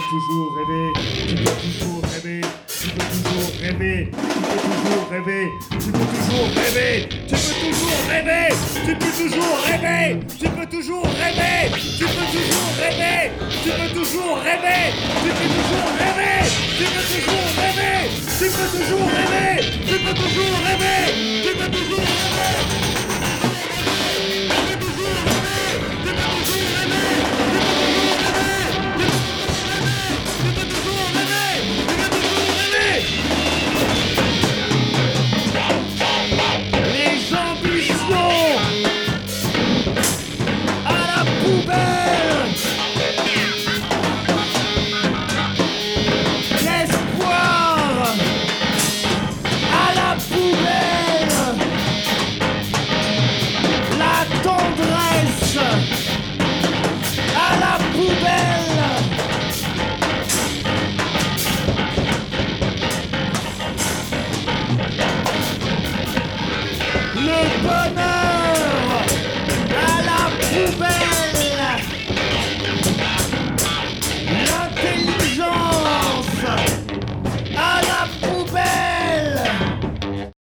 toujours rêver, tu peux toujours rêver, tu peux toujours rêver, tu peux toujours rêver, tu peux toujours rêver, tu peux toujours rêver, tu peux toujours rêver, tu peux toujours rêver, tu peux toujours rêver, tu peux toujours rêver, tu peux toujours rêver, tu peux toujours rêver, tu peux toujours rêver, tu peux toujours rêver, tu peux toujours rêver. Le bonheur